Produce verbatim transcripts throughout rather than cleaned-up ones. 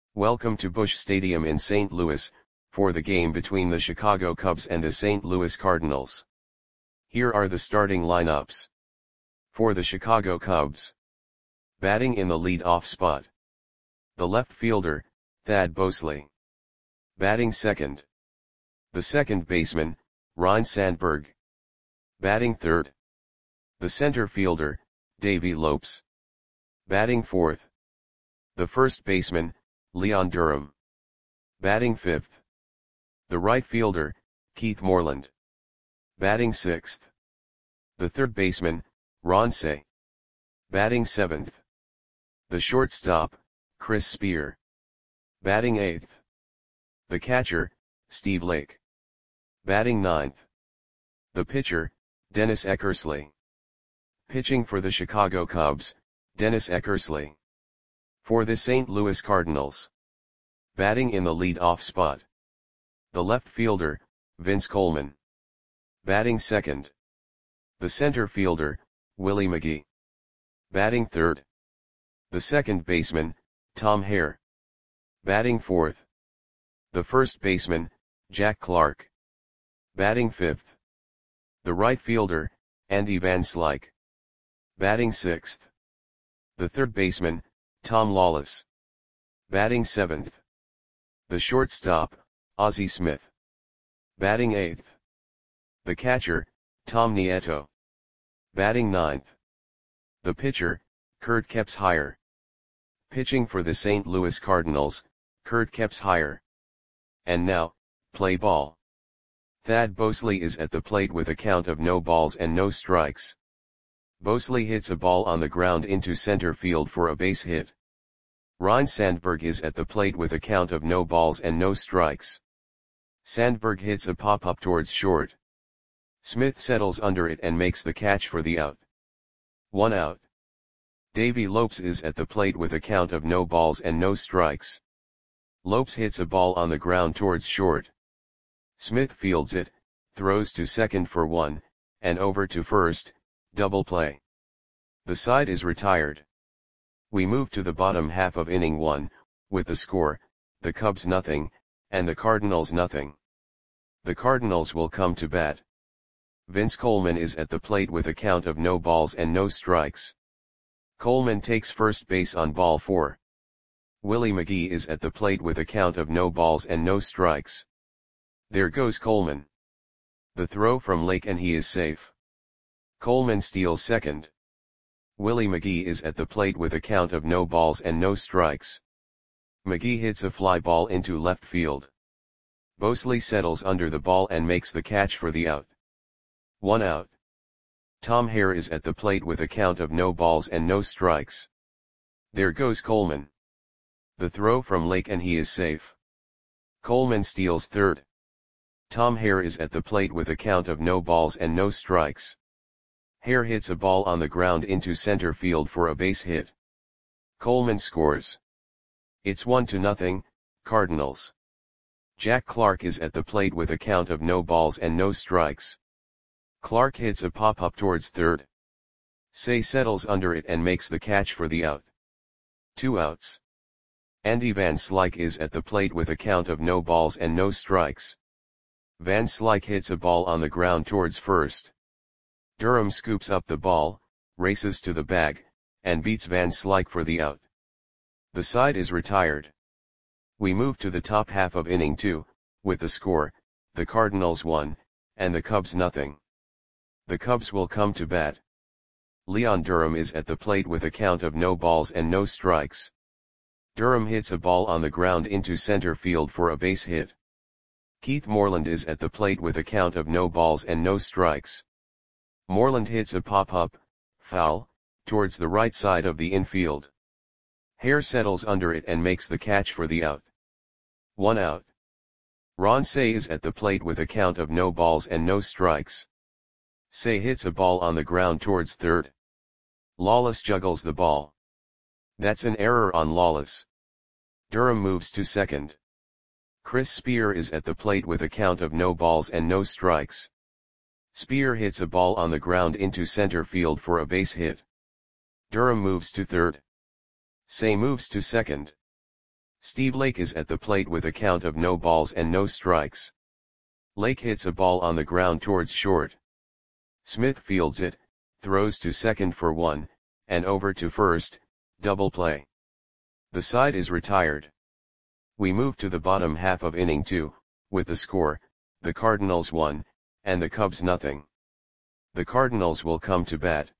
Welcome to Busch Stadium in Saint Louis, for the game between the Chicago Cubs and the Saint Louis Cardinals. Here are the starting lineups. For the Chicago Cubs. Batting in the lead-off spot. The left fielder, Thad Bosley. Batting second. The second baseman, Ryne Sandberg. Batting third. The center fielder, Davey Lopes. Batting fourth. The first baseman, Leon Durham. Batting fifth. The right fielder, Keith Moreland. Batting sixth. The third baseman, Ron Cey. Batting seventh. The shortstop, Chris Spear. Batting eighth. The catcher, Steve Lake. Batting ninth. The pitcher, Dennis Eckersley. Pitching for the Chicago Cubs, Dennis Eckersley. For the Saint Louis Cardinals. Batting in the lead-off spot. The left fielder, Vince Coleman. Batting second. The center fielder, Willie McGee. Batting third. The second baseman, Tom Hare. Batting fourth. The first baseman, Jack Clark. Batting fifth. The right fielder, Andy Van Slyke. Batting sixth. The third baseman, Tom Lawless. Batting seventh. The shortstop, Ozzie Smith. Batting eighth. The catcher, Tom Nieto. Batting ninth. The pitcher, Curt Kepshire. Pitching for the Saint Louis Cardinals, Curt Kepshire. And now, play ball. Thad Bosley is at the plate with a count of no balls and no strikes. Bosley hits a ball on the ground into center field for a base hit. Ryne Sandberg is at the plate with a count of no balls and no strikes. Sandberg hits a pop-up towards short. Smith settles under it and makes the catch for the out. One out. Davey Lopes is at the plate with a count of no balls and no strikes. Lopes hits a ball on the ground towards short. Smith fields it, throws to second for one, and over to first, double play. The side is retired. We move to the bottom half of inning one, with the score, the Cubs nothing, and the Cardinals nothing. The Cardinals will come to bat. Vince Coleman is at the plate with a count of no balls and no strikes. Coleman takes first base on ball four. Willie McGee is at the plate with a count of no balls and no strikes. There goes Coleman. The throw from Lake and he is safe. Coleman steals second. Willie McGee is at the plate with a count of no balls and no strikes. McGee hits a fly ball into left field. Bosley settles under the ball and makes the catch for the out. One out. Tom Hare is at the plate with a count of no balls and no strikes. There goes Coleman. The throw from Lake and he is safe. Coleman steals third. Tom Hare is at the plate with a count of no balls and no strikes. Hare hits a ball on the ground into center field for a base hit. Coleman scores. It's one to nothing, Cardinals. Jack Clark is at the plate with a count of no balls and no strikes. Clark hits a pop-up towards third. Cey settles under it and makes the catch for the out. Two outs. Andy Van Slyke is at the plate with a count of no balls and no strikes. Van Slyke hits a ball on the ground towards first. Durham scoops up the ball, races to the bag, and beats Van Slyke for the out. The side is retired. We move to the top half of inning two, with the score, the Cardinals one, and the Cubs nothing. The Cubs will come to bat. Leon Durham is at the plate with a count of no balls and no strikes. Durham hits a ball on the ground into center field for a base hit. Keith Moreland is at the plate with a count of no balls and no strikes. Moreland hits a pop-up, foul, towards the right side of the infield. Hare settles under it and makes the catch for the out. One out. Ron Cey is at the plate with a count of no balls and no strikes. Cey hits a ball on the ground towards third. Lawless juggles the ball. That's an error on Lawless. Durham moves to second. Chris Spear is at the plate with a count of no balls and no strikes. Spear hits a ball on the ground into center field for a base hit. Durham moves to third. Cey moves to second. Steve Lake is at the plate with a count of no balls and no strikes. Lake hits a ball on the ground towards short. Smith fields it, throws to second for one, and over to first, double play. The side is retired. We move to the bottom half of inning two, with the score, the Cardinals one, and the Cubs nothing. The Cardinals will come to bat.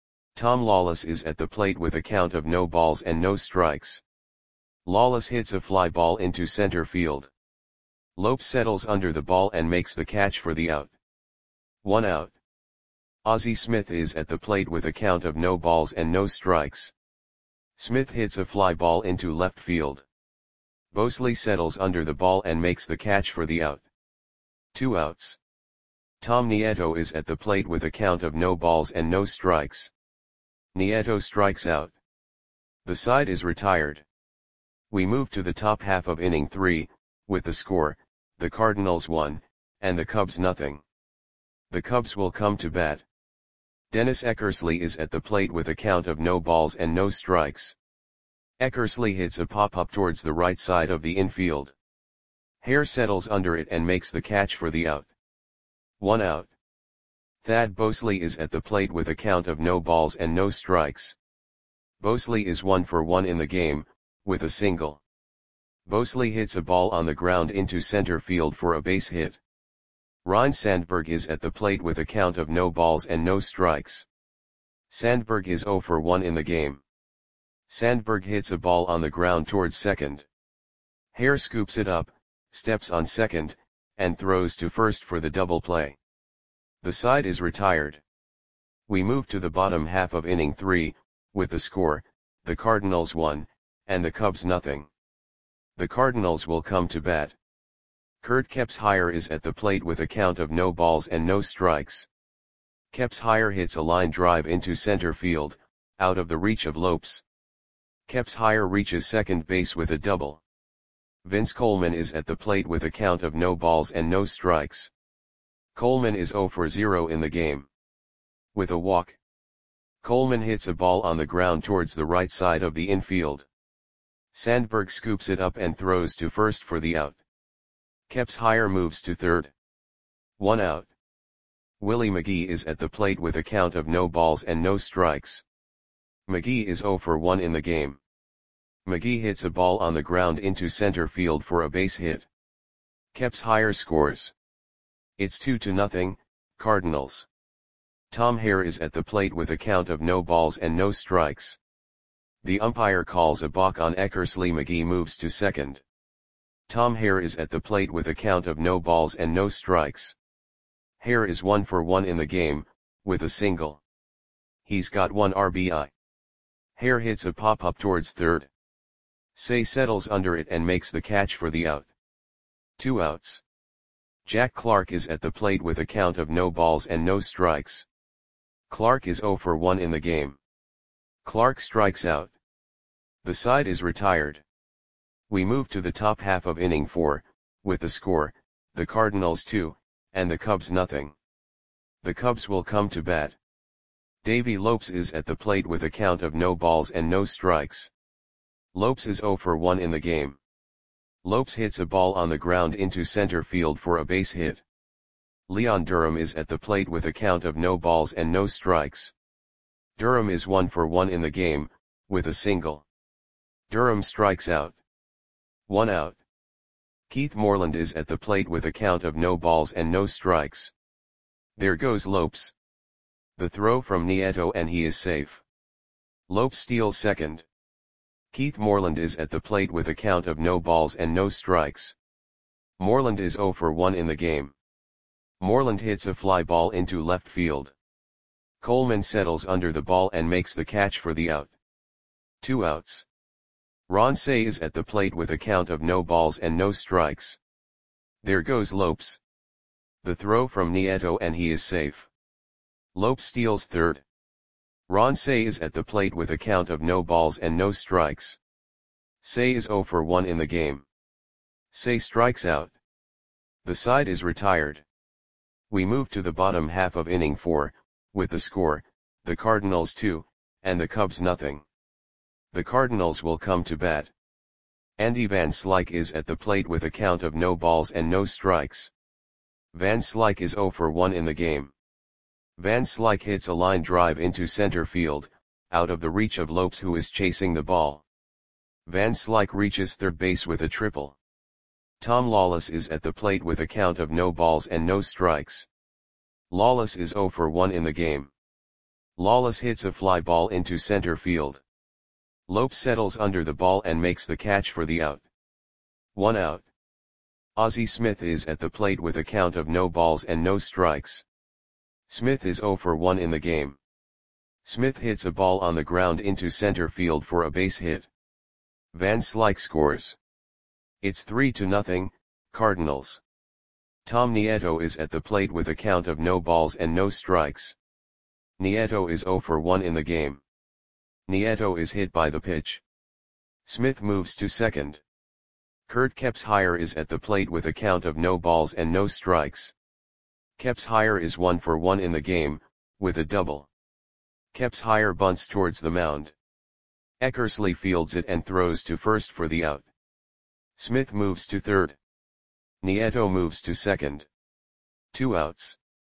Tom Lawless is at the plate with a count of no balls and no strikes. Lawless hits a fly ball into center field. Lopes settles under the ball and makes the catch for the out. One out. Ozzie Smith is at the plate with a count of no balls and no strikes. Smith hits a fly ball into left field. Bosley settles under the ball and makes the catch for the out. Two outs. Tom Nieto is at the plate with a count of no balls and no strikes. Nieto strikes out. The side is retired. We move to the top half of inning three, with the score, the Cardinals one, and the Cubs nothing. The Cubs will come to bat. Dennis Eckersley is at the plate with a count of no balls and no strikes. Eckersley hits a pop-up towards the right side of the infield. Hare settles under it and makes the catch for the out. One out. Thad Bosley is at the plate with a count of no balls and no strikes. Bosley is one for one in the game, with a single. Bosley hits a ball on the ground into center field for a base hit. Ryne Sandberg is at the plate with a count of no balls and no strikes. Sandberg is zero for one in the game. Sandberg hits a ball on the ground towards second. Hare scoops it up, steps on second, and throws to first for the double play. The side is retired. We move to the bottom half of inning three, with the score, the Cardinals one, and the Cubs nothing. The Cardinals will come to bat. Kurt Kepshire is at the plate with a count of no balls and no strikes. Kepshire hits a line drive into center field, out of the reach of Lopes. Kepshire reaches second base with a double. Vince Coleman is at the plate with a count of no balls and no strikes. Coleman is zero for zero in the game. With a walk. Coleman hits a ball on the ground towards the right side of the infield. Sandberg scoops it up and throws to first for the out. Kepshire moves to third. One out. Willie McGee is at the plate with a count of no balls and no strikes. McGee is zero for one in the game. McGee hits a ball on the ground into center field for a base hit. Kepshire scores. It's two to nothing, Cardinals. Tom Hare is at the plate with a count of no balls and no strikes. The umpire calls a balk on Eckersley. McGee moves to second. Tom Hare is at the plate with a count of no balls and no strikes. Hare is one for one in the game, with a single. He's got one R B I. Hare hits a pop-up towards third. Say settles under it and makes the catch for the out. Two outs. Jack Clark is at the plate with a count of no balls and no strikes. Clark is zero for one in the game. Clark strikes out. The side is retired. We move to the top half of inning four, with the score, the Cardinals two, and the Cubs nothing. The Cubs will come to bat. Davey Lopes is at the plate with a count of no balls and no strikes. Lopes is zero for one in the game. Lopes hits a ball on the ground into center field for a base hit. Leon Durham is at the plate with a count of no balls and no strikes. Durham is one for one in the game, with a single. Durham strikes out. One out. Keith Moreland is at the plate with a count of no balls and no strikes. There goes Lopes. The throw from Nieto and he is safe. Lopes steals second. Keith Moreland is at the plate with a count of no balls and no strikes. Moreland is zero for one in the game. Moreland hits a fly ball into left field. Coleman settles under the ball and makes the catch for the out. Two outs. Ron Cey is at the plate with a count of no balls and no strikes. There goes Lopes. The throw from Nieto and he is safe. Lopes steals third. Ron Cey is at the plate with a count of no balls and no strikes. Cey is zero for one in the game. Cey strikes out. The side is retired. We move to the bottom half of inning four, with the score, the Cardinals two, and the Cubs nothing. The Cardinals will come to bat. Andy Van Slyke is at the plate with a count of no balls and no strikes. Van Slyke is zero for one in the game. Van Slyke hits a line drive into center field, out of the reach of Lopes, who is chasing the ball. Van Slyke reaches third base with a triple. Tom Lawless is at the plate with a count of no balls and no strikes. Lawless is zero for one in the game. Lawless hits a fly ball into center field. Lopes settles under the ball and makes the catch for the out. One out. Ozzie Smith is at the plate with a count of no balls and no strikes. Smith is zero for one in the game. Smith hits a ball on the ground into center field for a base hit. Van Slyke scores. It's three to nothing, Cardinals. Tom Nieto is at the plate with a count of no balls and no strikes. Nieto is zero for one in the game. Nieto is hit by the pitch. Smith moves to second. Kurt Kepshire is at the plate with a count of no balls and no strikes. Kepshire is one for one in the game, with a double. Kepshire bunts towards the mound. Eckersley fields it and throws to first for the out. Smith moves to third. Nieto moves to second. Two outs.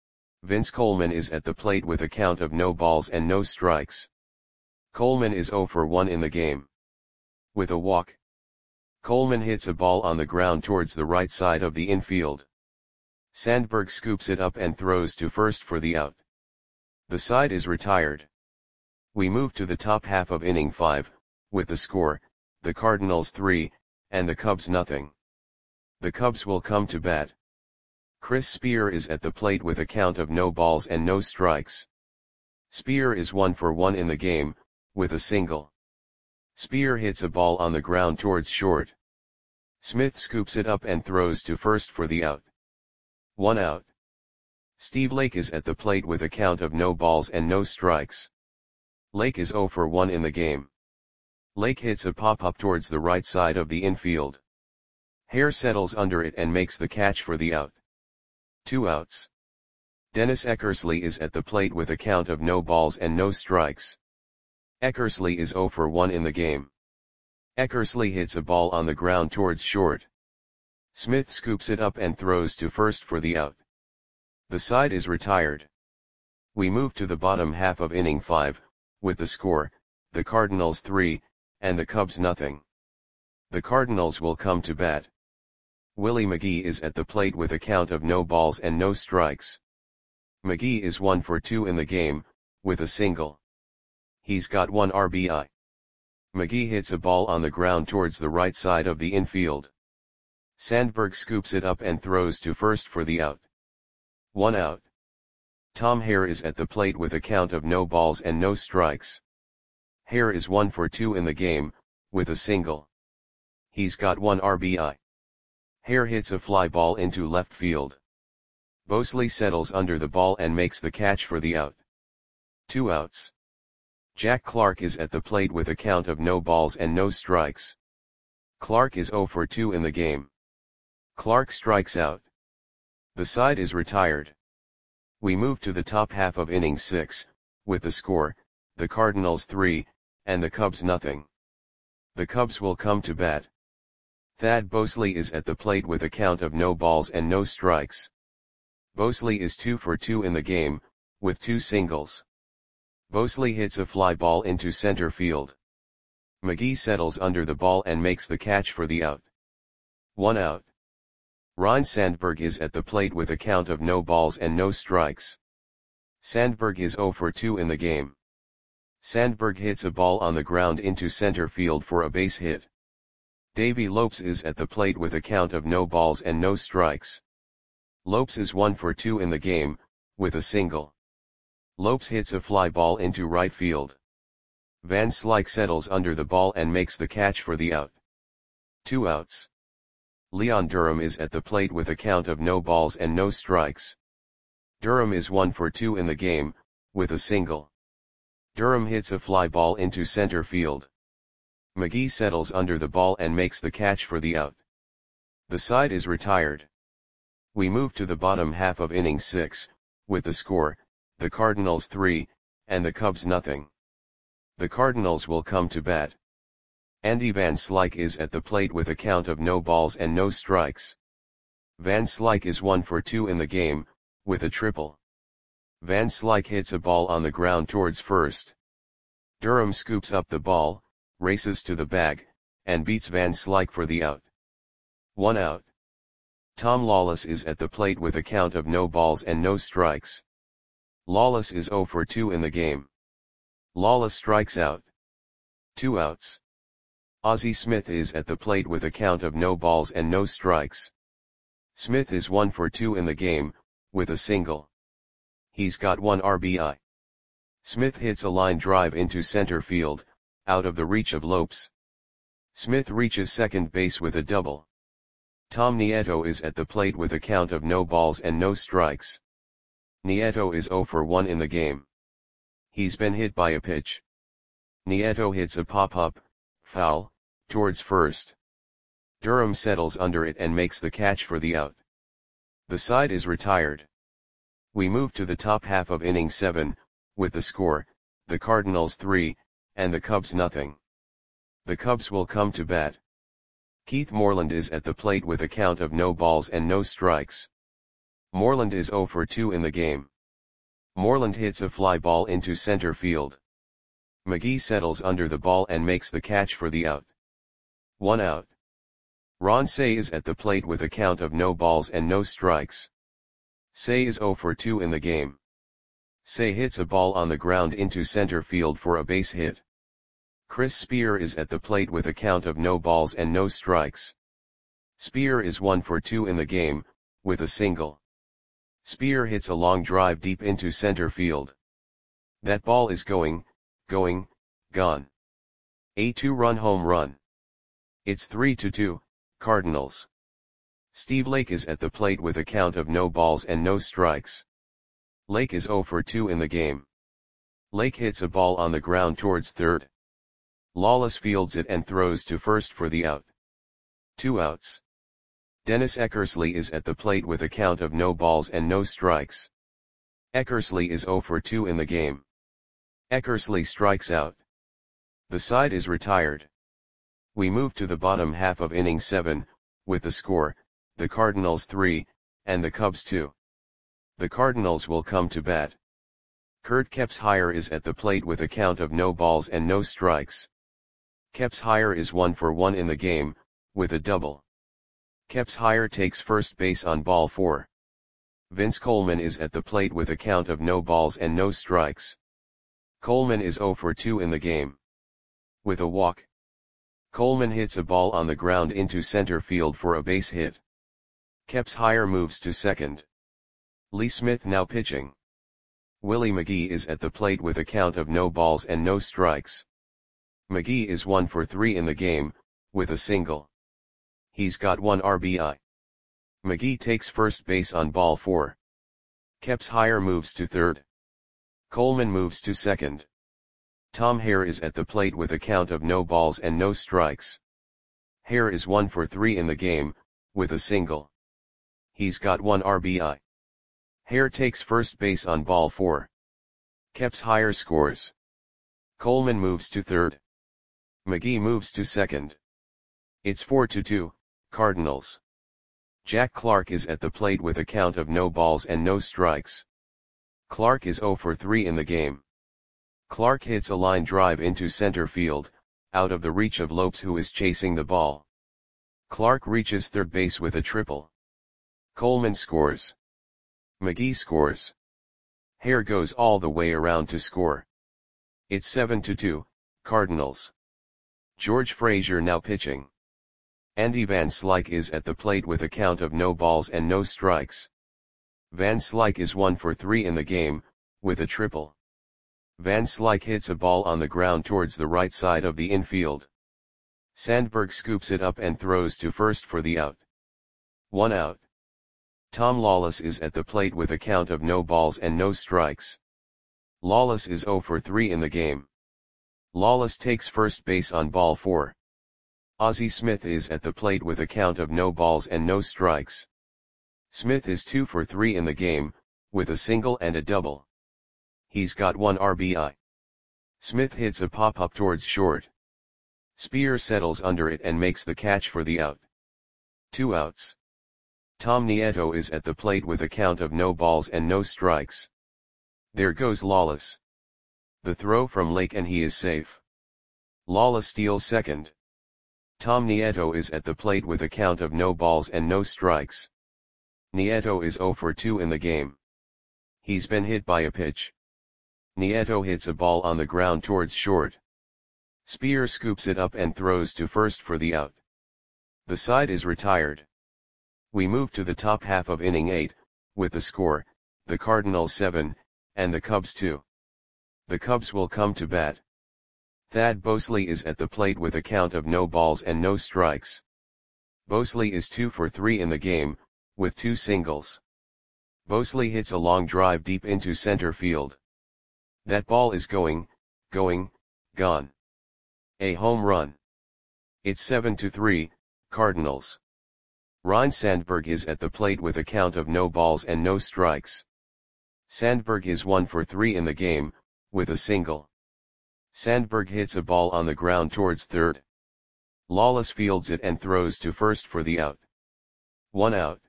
Vince Coleman is at the plate with a count of no balls and no strikes. Coleman is zero for one in the game. With a walk. Coleman hits a ball on the ground towards the right side of the infield. Sandberg scoops it up and throws to first for the out. The side is retired. We move to the top half of inning five, with the score, the Cardinals three, and the Cubs nothing. The Cubs will come to bat. Chris Spear is at the plate with a count of no balls and no strikes. Spear is one for one in the game, with a single. Spear hits a ball on the ground towards short. Smith scoops it up and throws to first for the out. One out. Steve Lake is at the plate with a count of no balls and no strikes. Lake is zero for one in the game. Lake hits a pop-up towards the right side of the infield. Hare settles under it and makes the catch for the out. Two outs. Dennis Eckersley is at the plate with a count of no balls and no strikes. Eckersley is zero for one in the game. Eckersley hits a ball on the ground towards short. Smith scoops it up and throws to first for the out. The side is retired. We move to the bottom half of inning five, with the score, the Cardinals three, and the Cubs nothing. The Cardinals will come to bat. Willie McGee is at the plate with a count of no balls and no strikes. McGee is one for two in the game, with a single. He's got one R B I. McGee hits a ball on the ground towards the right side of the infield. Sandberg scoops it up and throws to first for the out. One out. Tom Hare is at the plate with a count of no balls and no strikes. Hare is one for two in the game, with a single. He's got one R B I. Hare hits a fly ball into left field. Bosley settles under the ball and makes the catch for the out. Two outs. Jack Clark is at the plate with a count of no balls and no strikes. Clark is zero for two in the game. Clark strikes out. The side is retired. We move to the top half of inning six, with the score, the Cardinals three, and the Cubs nothing. The Cubs will come to bat. Thad Bosley is at the plate with a count of no balls and no strikes. Bosley is two for two in the game, with two singles. Bosley hits a fly ball into center field. McGee settles under the ball and makes the catch for the out. One out. Ryne Sandberg is at the plate with a count of no balls and no strikes. Sandberg is zero for two in the game. Sandberg hits a ball on the ground into center field for a base hit. Davey Lopes is at the plate with a count of no balls and no strikes. Lopes is one for two in the game, with a single. Lopes hits a fly ball into right field. Van Slyke settles under the ball and makes the catch for the out. Two outs. Leon Durham is at the plate with a count of no balls and no strikes. Durham is one for two in the game, with a single. Durham hits a fly ball into center field. McGee settles under the ball and makes the catch for the out. The side is retired. We move to the bottom half of inning six, with the score, the Cardinals three, and the Cubs nothing. The Cardinals will come to bat. Andy Van Slyke is at the plate with a count of no balls and no strikes. Van Slyke is one for two in the game, with a triple. Van Slyke hits a ball on the ground towards first. Durham scoops up the ball, races to the bag, and beats Van Slyke for the out. One out. Tom Lawless is at the plate with a count of no balls and no strikes. Lawless is zero for two in the game. Lawless strikes out. Two outs. Ozzie Smith is at the plate with a count of no balls and no strikes. Smith is one for two in the game, with a single. He's got one R B I. Smith hits a line drive into center field, out of the reach of Lopes. Smith reaches second base with a double. Tom Nieto is at the plate with a count of no balls and no strikes. Nieto is zero for one in the game. He's been hit by a pitch. Nieto hits a pop-up, foul, towards first. Durham settles under it and makes the catch for the out. The side is retired. We move to the top half of inning seven, with the score, the Cardinals three, and the Cubs nothing. The Cubs will come to bat. Keith Moreland is at the plate with a count of no balls and no strikes. Moreland is zero for two in the game. Moreland hits a fly ball into center field. McGee settles under the ball and makes the catch for the out. One out. Ron Cey is at the plate with a count of no balls and no strikes. Cey is zero for two in the game. Cey hits a ball on the ground into center field for a base hit. Chris Spear is at the plate with a count of no balls and no strikes. Spear is one for two in the game, with a single. Spear hits a long drive deep into center field. That ball is going, going, gone. A two-run home run. It's three to two, Cardinals. Steve Lake is at the plate with a count of no balls and no strikes. Lake is zero for two in the game. Lake hits a ball on the ground towards third. Lawless fields it and throws to first for the out. Two outs. Dennis Eckersley is at the plate with a count of no balls and no strikes. Eckersley is zero for two in the game. Eckersley strikes out. The side is retired. We move to the bottom half of inning seven, with the score, the Cardinals three, and the Cubs two. The Cardinals will come to bat. Kurt Kepshire is at the plate with a count of no balls and no strikes. Kepshire is one for one in the game, with a double. Kepshire takes first base on ball four. Vince Coleman is at the plate with a count of no balls and no strikes. Coleman is zero for two in the game. With a walk. Coleman hits a ball on the ground into center field for a base hit. Kepshire moves to second. Lee Smith now pitching. Willie McGee is at the plate with a count of no balls and no strikes. McGee is one for three in the game, with a single. He's got one R B I. McGee takes first base on ball four. Kepshire moves to third. Coleman moves to second. Tom Hare is at the plate with a count of no balls and no strikes. Hare is one for three in the game, with a single. He's got one R B I. Hare takes first base on ball four. Kepshire scores. Coleman moves to third. McGee moves to second. It's four to two, Cardinals. Jack Clark is at the plate with a count of no balls and no strikes. Clark is zero for three in the game. Clark hits a line drive into center field, out of the reach of Lopes who is chasing the ball. Clark reaches third base with a triple. Coleman scores. McGee scores. Hare goes all the way around to score. It's seven to two, Cardinals. George Frazier now pitching. Andy Van Slyke is at the plate with a count of no balls and no strikes. Van Slyke is one for three in the game, with a triple. Van Slyke hits a ball on the ground towards the right side of the infield. Sandberg scoops it up and throws to first for the out. One out. Tom Lawless is at the plate with a count of no balls and no strikes. Lawless is zero for three in the game. Lawless takes first base on ball four. Ozzie Smith is at the plate with a count of no balls and no strikes. Smith is two for three in the game, with a single and a double. He's got one R B I. Smith hits a pop-up towards short. Spear settles under it and makes the catch for the out. Two outs. Tom Nieto is at the plate with a count of no balls and no strikes. There goes Lawless. The throw from Lake and he is safe. Lawless steals second. Tom Nieto is at the plate with a count of no balls and no strikes. Nieto is oh for two in the game. He's been hit by a pitch. Nieto hits a ball on the ground towards short. Spear scoops it up and throws to first for the out. The side is retired. We move to the top half of inning eight, with the score, the Cardinals seven, and the Cubs two. The Cubs will come to bat. Thad Bosley is at the plate with a count of no balls and no strikes. Bosley is two for three in the game, with two singles. Bosley hits a long drive deep into center field. That ball is going, going, gone. A home run. It's seven to three, Cardinals. Ryne Sandberg is at the plate with a count of no balls and no strikes. Sandberg is one for three in the game, with a single. Sandberg hits a ball on the ground towards third. Lawless fields it and throws to first for the out. One out.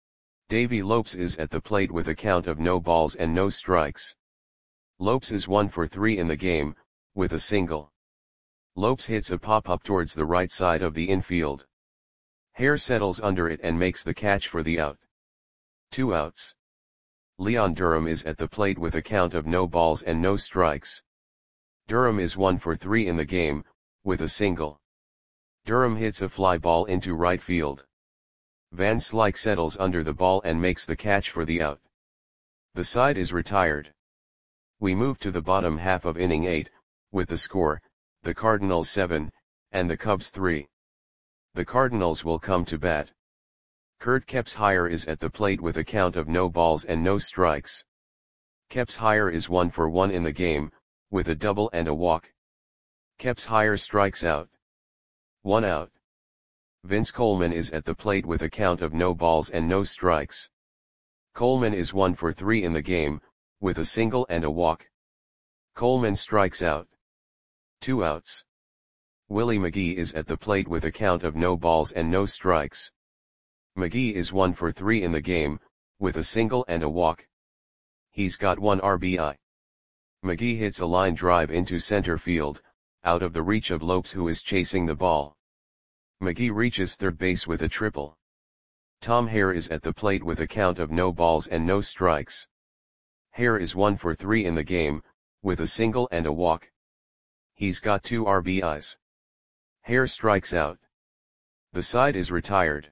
Davey Lopes is at the plate with a count of no balls and no strikes. Lopes is one for three in the game, with a single. Lopes hits a pop-up towards the right side of the infield. Hare settles under it and makes the catch for the out. Two outs. Leon Durham is at the plate with a count of no balls and no strikes. Durham is one for three in the game, with a single. Durham hits a fly ball into right field. Van Slyke settles under the ball and makes the catch for the out. The side is retired. We move to the bottom half of inning eight, with the score, the Cardinals seven, and the Cubs three. The Cardinals will come to bat. Kurt Kepshire is at the plate with a count of no balls and no strikes. Kepshire is one for one in the game, with a double and a walk. Kepshire strikes out. One out. Vince Coleman is at the plate with a count of no balls and no strikes. Coleman is one for three in the game, with a single and a walk. Coleman strikes out. Two outs. Willie McGee is at the plate with a count of no balls and no strikes. McGee is one for three in the game, with a single and a walk. He's got one R B I. McGee hits a line drive into center field, out of the reach of Lopes who is chasing the ball. McGee reaches third base with a triple. Tom Hare is at the plate with a count of no balls and no strikes. Hare is one for three in the game, with a single and a walk. He's got two R B Is. Hare strikes out. The side is retired.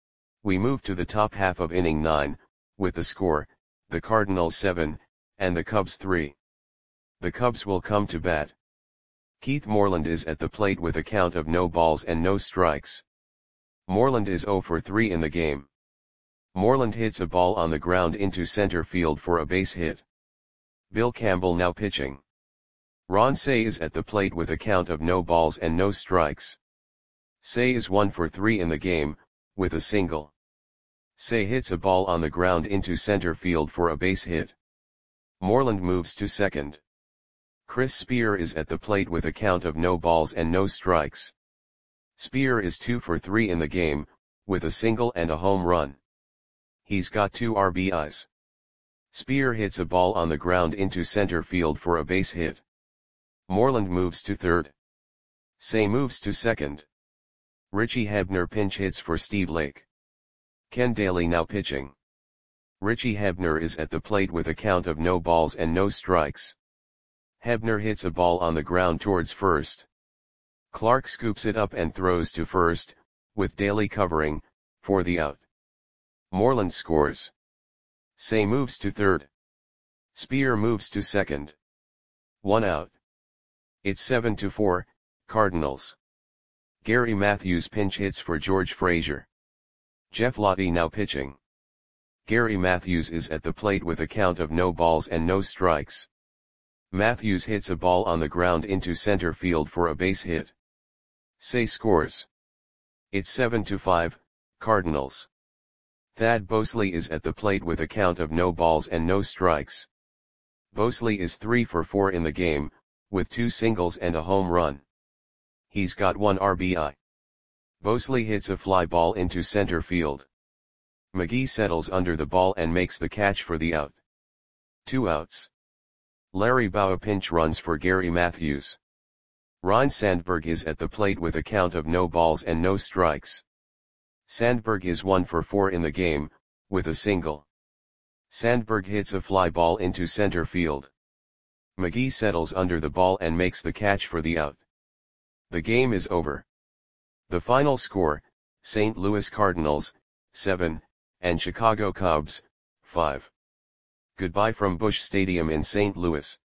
We move to the top half of inning nine, with the score, the Cardinals seven, and the Cubs three. The Cubs will come to bat. Keith Moreland is at the plate with a count of no balls and no strikes. Moreland is oh for three in the game. Moreland hits a ball on the ground into center field for a base hit. Bill Campbell now pitching. Ron Cey is at the plate with a count of no balls and no strikes. Cey is one for three in the game, with a single. Cey hits a ball on the ground into center field for a base hit. Moreland moves to second. Chris Spear is at the plate with a count of no balls and no strikes. Spear is two for three in the game, with a single and a home run. He's got two R B Is. Spear hits a ball on the ground into center field for a base hit. Moreland moves to third. Cey moves to second. Richie Hebner pinch hits for Steve Lake. Ken Daly now pitching. Richie Hebner is at the plate with a count of no balls and no strikes. Hebner hits a ball on the ground towards first. Clark scoops it up and throws to first, with Daly covering, for the out. Moreland scores. Cey moves to third. Spear moves to second. One out. It's seven to four, Cardinals. Gary Matthews pinch hits for George Frazier. Jeff Lottie now pitching. Gary Matthews is at the plate with a count of no balls and no strikes. Matthews hits a ball on the ground into center field for a base hit. Cey scores. It's seven to five, Cardinals. Thad Bosley is at the plate with a count of no balls and no strikes. Bosley is three for four in the game, with two singles and a home run. he's got one R B I. Bosley hits a fly ball into center field. McGee settles under the ball and makes the catch for the out. Two outs. Larry Bowa pinch runs for Gary Matthews. Ryne Sandberg is at the plate with a count of no balls and no strikes. Sandberg is one for four in the game, with a single. Sandberg hits a fly ball into center field. McGee settles under the ball and makes the catch for the out. The game is over. The final score, Saint Louis Cardinals, seven, and Chicago Cubs, five. Goodbye from Busch Stadium in Saint Louis.